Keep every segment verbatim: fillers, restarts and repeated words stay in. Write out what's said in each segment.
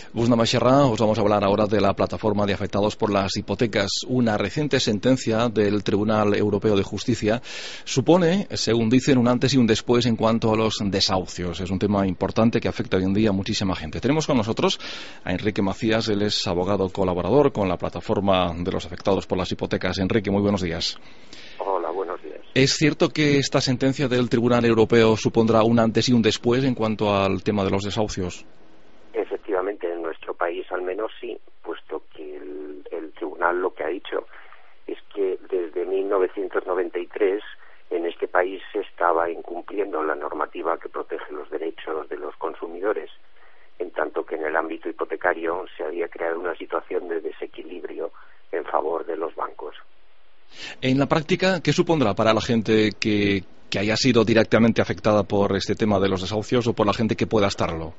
Busna Macherra, os vamos a hablar ahora de la plataforma de afectados por las hipotecas. Una reciente sentencia del Tribunal Europeo de Justicia supone, según dicen, un antes y un después en cuanto a los desahucios. Es un tema importante que afecta hoy en día a muchísima gente. Tenemos con nosotros a Enrique Macías, él es abogado colaborador con la plataforma de los afectados por las hipotecas. Enrique, muy buenos días. Hola, buenos días. ¿Es cierto que esta sentencia del Tribunal Europeo supondrá un antes y un después en cuanto al tema de los desahucios? Efectivamente, en nuestro país al menos sí, puesto que el, el tribunal lo que ha dicho es que desde mil novecientos noventa y tres en este país se estaba incumpliendo la normativa que protege los derechos de los consumidores, en tanto que en el ámbito hipotecario se había creado una situación de desequilibrio en favor de los bancos. En la práctica, ¿qué supondrá para la gente que, que haya sido directamente afectada por este tema de los desahucios o por la gente que pueda estarlo?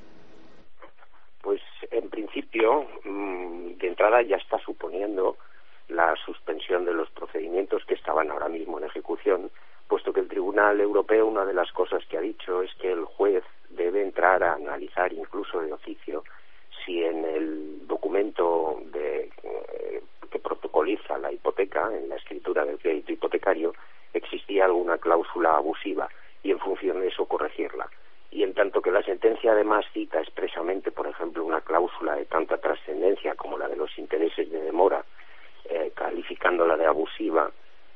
Pues en principio, de entrada ya está suponiendo la suspensión de los procedimientos que estaban ahora mismo en ejecución, puesto que el Tribunal Europeo, una de las cosas que ha dicho es que el juez debe entrar a analizar incluso de oficio si en el documento de, eh, que protocoliza la hipoteca, en la escritura del crédito hipotecario, existía alguna cláusula abusiva y en función de eso corregirla. Y en tanto que la sentencia además cita expresamente, por ejemplo, una cláusula de tanta trascendencia como la de los intereses de demora, eh, calificándola de abusiva,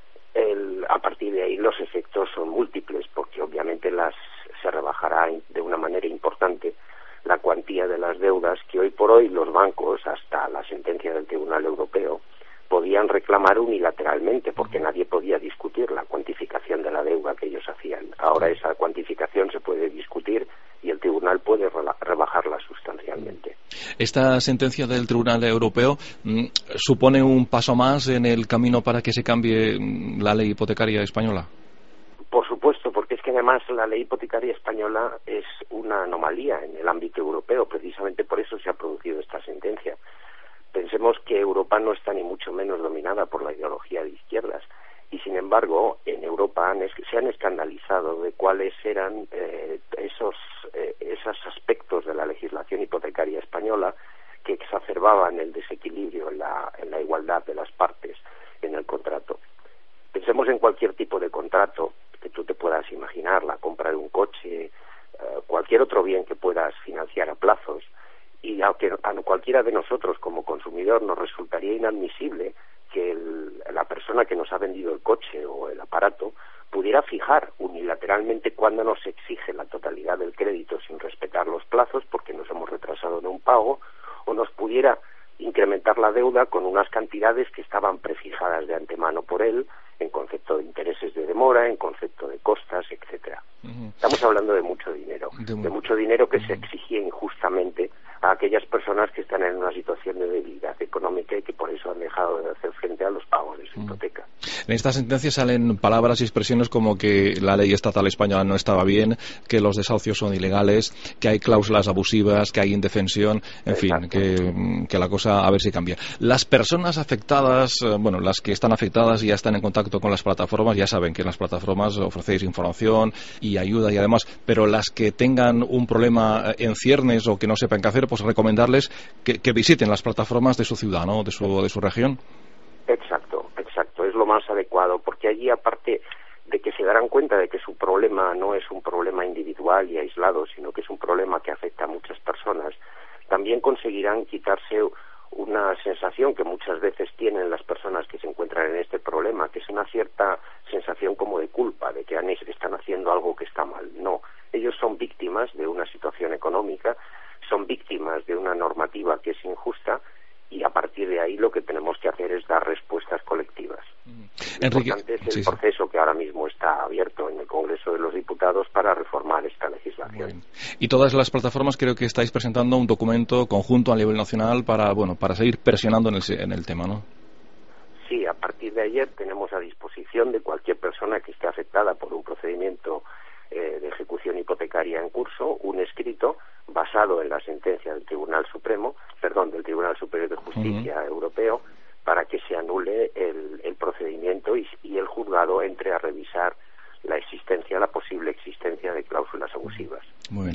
el, a partir de ahí los efectos son múltiples, porque obviamente las se rebajará de una manera importante la cuantía de las deudas que hoy por hoy los bancos, hasta la sentencia del Tribunal Europeo, podían reclamar unilateralmente, porque nadie podía discutir la cuantificación de la deuda que ellos hacían. Ahora esa cuantificación se puede discutir y el tribunal puede rebajarla sustancialmente. ¿Esta sentencia del Tribunal Europeo mmm, supone un paso más en el camino para que se cambie mmm, la ley hipotecaria española? Por supuesto, porque es que además la ley hipotecaria española es una anomalía en el ámbito europeo. Precisamente por eso se ha producido esta sentencia. Pensemos que Europa no está ni mucho menos dominada por la ideología de izquierdas y, sin embargo, en Europa han, se han escandalizado de cuáles eran eh, esos, eh, esos aspectos de la legislación hipotecaria española que exacerbaban el desequilibrio en la, en la igualdad de las partes en el contrato. Pensemos en cualquier tipo de contrato que tú te puedas imaginar, la compra de un coche, eh, cualquier otro bien que puedas financiar a plazos. Y aunque a cualquiera de nosotros como consumidor nos resultaría inadmisible que el, la persona que nos ha vendido el coche o el aparato pudiera fijar unilateralmente cuándo nos exige la totalidad del crédito sin respetar los plazos porque nos hemos retrasado en un pago, o nos pudiera incrementar la deuda con unas cantidades que estaban prefijadas de antemano por él en concepto de intereses de demora, en concepto de costas, etcétera. Uh-huh. Estamos hablando de mucho dinero, de, de mucho dinero que uh-huh. se exigía injustamente a aquellas personas que están en una situación de debilidad económica y que por eso han dejado de hacer frente a los pagos de su hipoteca. En esta sentencia salen palabras y expresiones como que la ley estatal española no estaba bien, que los desahucios son ilegales, que hay cláusulas abusivas, que hay indefensión, en Exacto. fin, que, que la cosa a ver si cambia. Las personas afectadas, bueno, las que están afectadas y ya están en contacto con las plataformas, ya saben que en las plataformas ofrecéis información y ayuda y además, pero las que tengan un problema en ciernes o que no sepan qué hacer, pues recomendarles que, que visiten las plataformas de su ciudad, ¿no? De su, de su región. Exacto, exacto, es lo más adecuado, porque allí, aparte de que se darán cuenta de que su problema no es un problema individual y aislado, sino que es un problema que afecta a muchas personas, también conseguirán quitarse una sensación que muchas veces tienen las personas que se encuentran en este problema, que es una cierta sensación como de culpa, de que están haciendo algo que está mal. No, ellos son víctimas de una situación económica, son víctimas de una normativa que es injusta y a partir de ahí lo que tenemos que hacer es dar respuestas colectivas. Lo Enrique, importante es el sí, proceso sí. que ahora mismo está abierto en el Congreso de los Diputados para reformar esta legislación. Y todas las plataformas creo que estáis presentando un documento conjunto a nivel nacional para bueno para seguir presionando en el, en el tema, ¿no? Sí, a partir de ayer tenemos a disposición de cualquier persona que esté afectada por un procedimiento eh, de ejecución hipotecaria en curso, un escrito basado en la sentencia del Tribunal Supremo, perdón, del Tribunal Superior de Justicia uh-huh. Europeo, para que se anule el, el procedimiento y, y el juzgado entre a revisar la existencia, la posible existencia de cláusulas abusivas. Muy bien.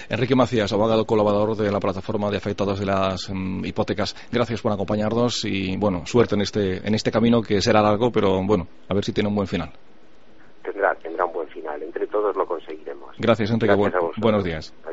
Enrique Macías, abogado colaborador de la plataforma de afectados de las um, hipotecas, gracias por acompañarnos y bueno, suerte en este en este camino que será largo, pero bueno, a ver si tiene un buen final. Tendrá, tendrá un buen final, entre todos lo conseguiremos. Gracias, Enrique. Gracias Bu- buenos días.